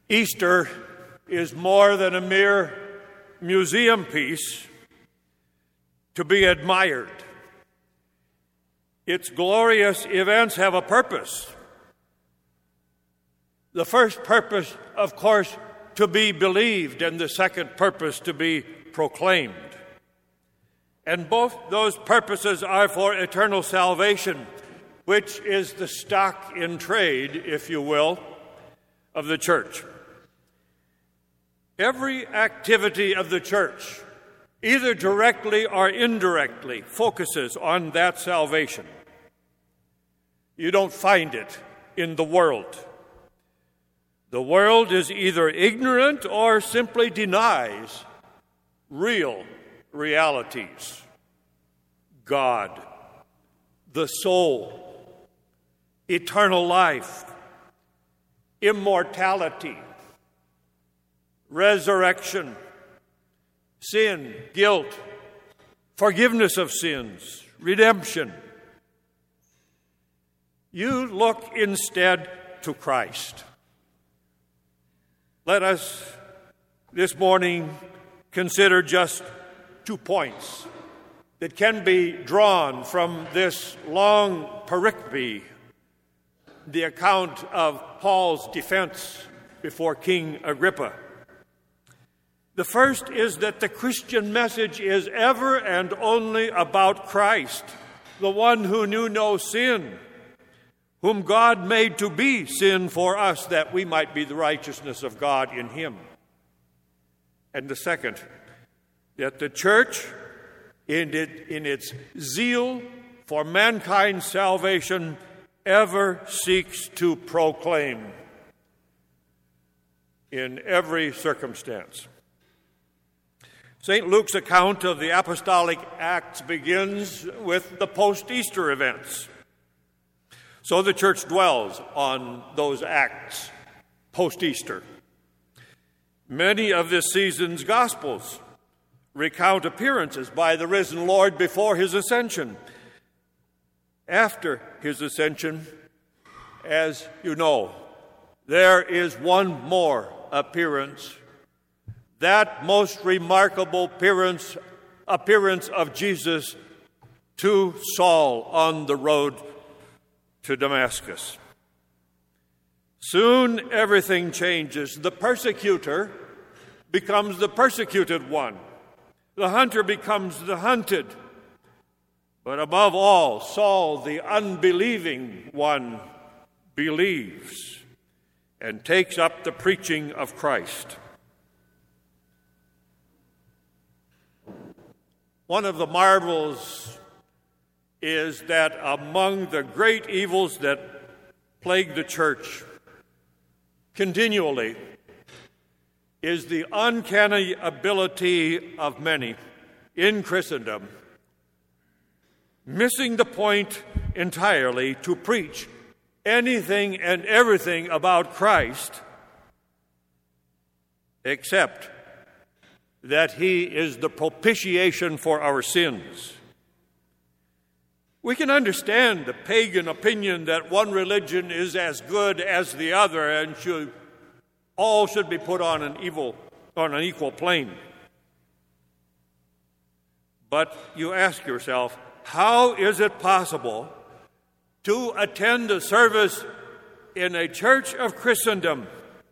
Easter is more than a mere museum piece to be admired. Its glorious events have a purpose. The first purpose, of course, to be believed, and the second purpose to be proclaimed. And both those purposes are for eternal salvation, which is the stock in trade, if you will, of the church. Every activity of the church, either directly or indirectly, focuses on that salvation. You don't find it in the world. The world is either ignorant or simply denies real realities. God, the soul, eternal life, immortality, resurrection, sin, guilt, forgiveness of sins, redemption. You look instead to Christ. Let us this morning consider just 2 points that can be drawn from this long pericope, the account of Paul's defense before King Agrippa. The first is that the Christian message is ever and only about Christ, the one who knew no sin, whom God made to be sin for us, that we might be the righteousness of God in him. And the second, that the church, in its zeal for mankind's salvation, ever seeks to proclaim in every circumstance. St. Luke's account of the apostolic Acts begins with the post-Easter events. So the church dwells on those acts post-Easter. Many of this season's Gospels recount appearances by the risen Lord before his ascension. After his ascension, as you know, there is one more appearance, that most remarkable appearance of Jesus to Saul on the road to Damascus. Soon everything changes. The persecutor becomes the persecuted one. The hunter becomes the hunted. But above all, Saul, the unbelieving one, believes and takes up the preaching of Christ. One of the marvels is that among the great evils that plague the church continually is the uncanny ability of many in Christendom missing the point entirely to preach anything and everything about Christ except that he is the propitiation for our sins. We can understand the pagan opinion that one religion is as good as the other and all should be put on an equal plane. But you ask yourself, how is it possible to attend a service in a church of Christendom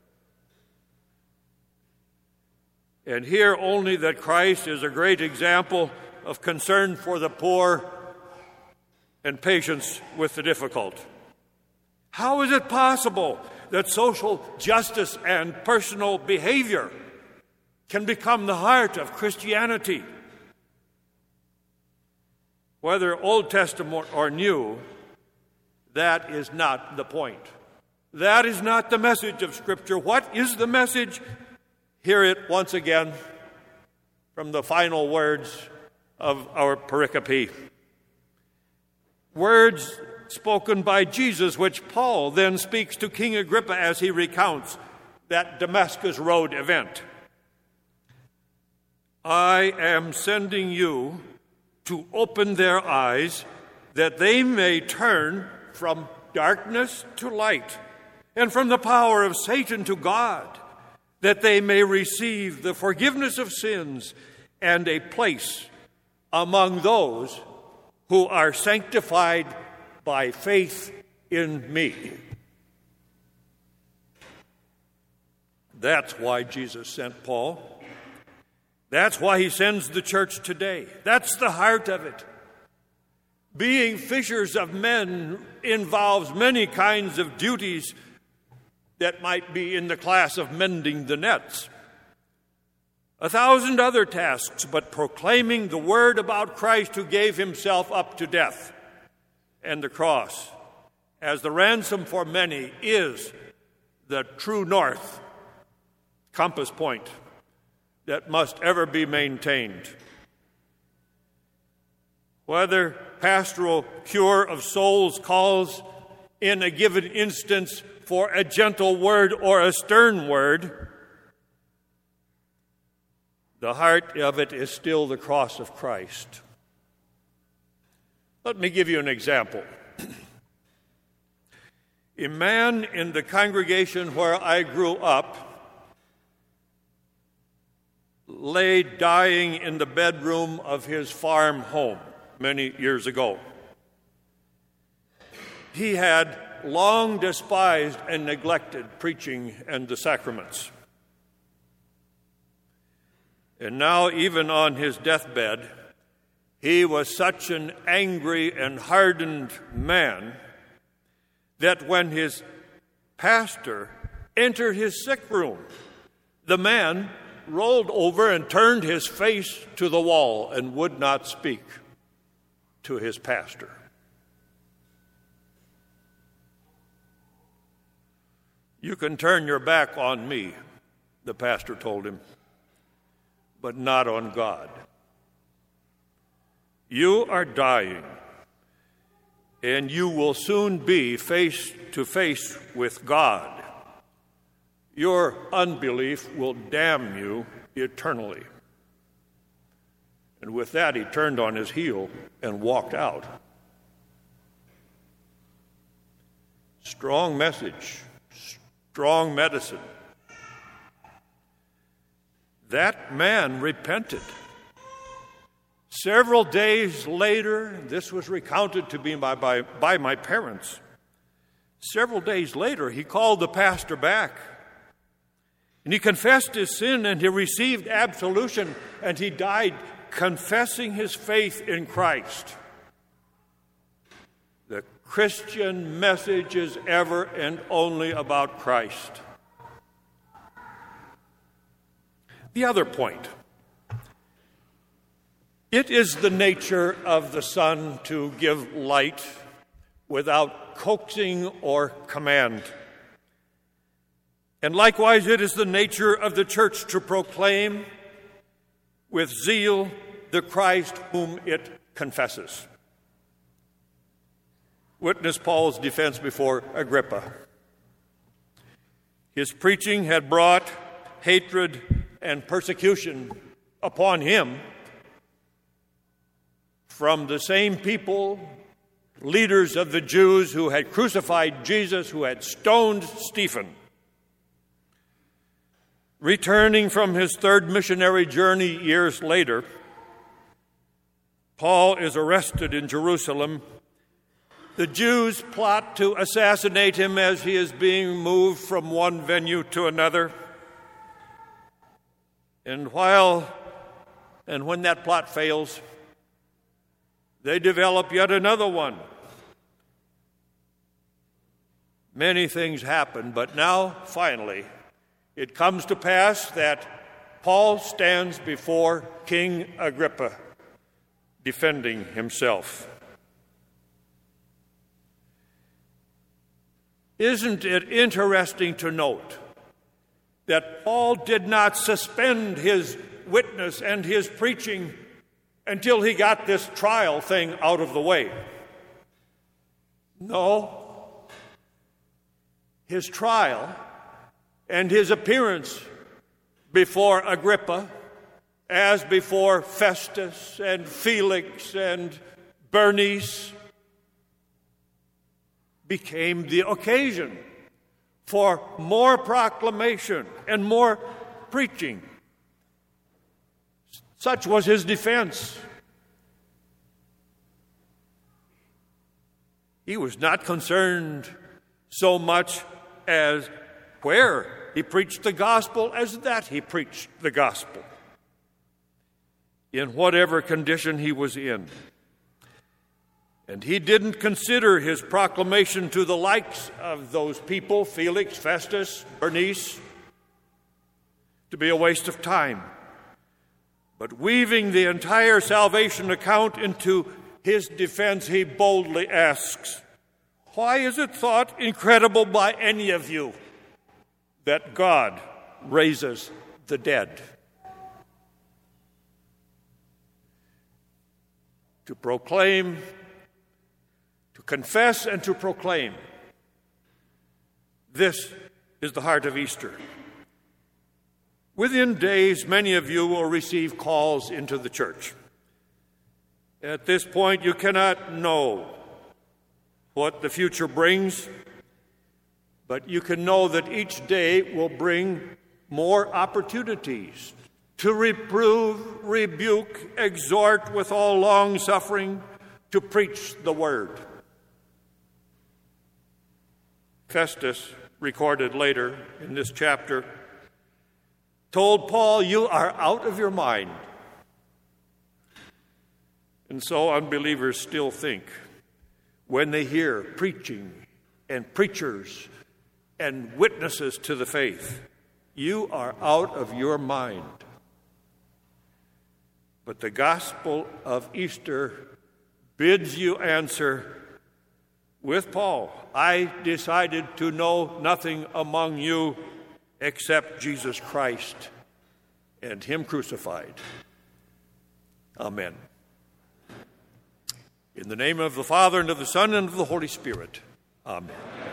and hear only that Christ is a great example of concern for the poor and patience with the difficult? How is it possible that social justice and personal behavior can become the heart of Christianity? Whether Old Testament or New, that is not the point. That is not the message of Scripture. What is the message? Hear it once again from the final words of our pericope. Words spoken by Jesus, which Paul then speaks to King Agrippa as he recounts that Damascus Road event. I am sending you to open their eyes that they may turn from darkness to light and from the power of Satan to God, that they may receive the forgiveness of sins and a place among those who are sanctified by faith in me. That's why Jesus sent Paul. That's why he sends the church today. That's the heart of it. Being fishers of men involves many kinds of duties that might be in the class of mending the nets. 1,000 other tasks, but proclaiming the word about Christ who gave himself up to death and the cross as the ransom for many is the true north, compass point that must ever be maintained. Whether pastoral cure of souls calls in a given instance for a gentle word or a stern word, the heart of it is still the cross of Christ. Let me give you an example. A man in the congregation where I grew up lay dying in the bedroom of his farm home many years ago. He had long despised and neglected preaching and the sacraments. And now, even on his deathbed, he was such an angry and hardened man that when his pastor entered his sick room, the man rolled over and turned his face to the wall and would not speak to his pastor. "You can turn your back on me," the pastor told him, "but not on God. You are dying, and you will soon be face to face with God. Your unbelief will damn you eternally." And with that, he turned on his heel and walked out. Strong message, strong medicine. That man repented. Several days later, this was recounted to me by my parents. Several days later, he called the pastor back. And he confessed his sin, and he received absolution, and he died confessing his faith in Christ. The Christian message is ever and only about Christ. The other point. It is the nature of the sun to give light without coaxing or command. And likewise, it is the nature of the church to proclaim with zeal the Christ whom it confesses. Witness Paul's defense before Agrippa. His preaching had brought hatred and persecution upon him from the same people, leaders of the Jews who had crucified Jesus, who had stoned Stephen. Returning from his third missionary journey years later, Paul is arrested in Jerusalem. The Jews plot to assassinate him as he is being moved from one venue to another. And when that plot fails, they develop yet another one. Many things happen, but now, finally, it comes to pass that Paul stands before King Agrippa, defending himself. Isn't it interesting to note that Paul did not suspend his witness and his preaching until he got this trial thing out of the way? No. His trial and his appearance before Agrippa, as before Festus and Felix and Bernice, became the occasion for more proclamation and more preaching. Such was his defense. He was not concerned so much as where he preached the gospel as that he preached the gospel, in whatever condition he was in. And he didn't consider his proclamation to the likes of those people, Felix, Festus, Bernice, to be a waste of time. But weaving the entire salvation account into his defense, he boldly asks, "Why is it thought incredible by any of you that God raises the dead?" To proclaim, to confess, and to proclaim. This is the heart of Easter. Within days, many of you will receive calls into the church. At this point, you cannot know what the future brings, but you can know that each day will bring more opportunities to reprove, rebuke, exhort with all long-suffering, to preach the word. Festus, recorded later in this chapter, told Paul, "You are out of your mind." And so unbelievers still think, when they hear preaching and preachers and witnesses to the faith, you are out of your mind. But the gospel of Easter bids you answer with Paul, "I decided to know nothing among you except Jesus Christ and him crucified." Amen. In the name of the Father, and of the Son, and of the Holy Spirit. Amen.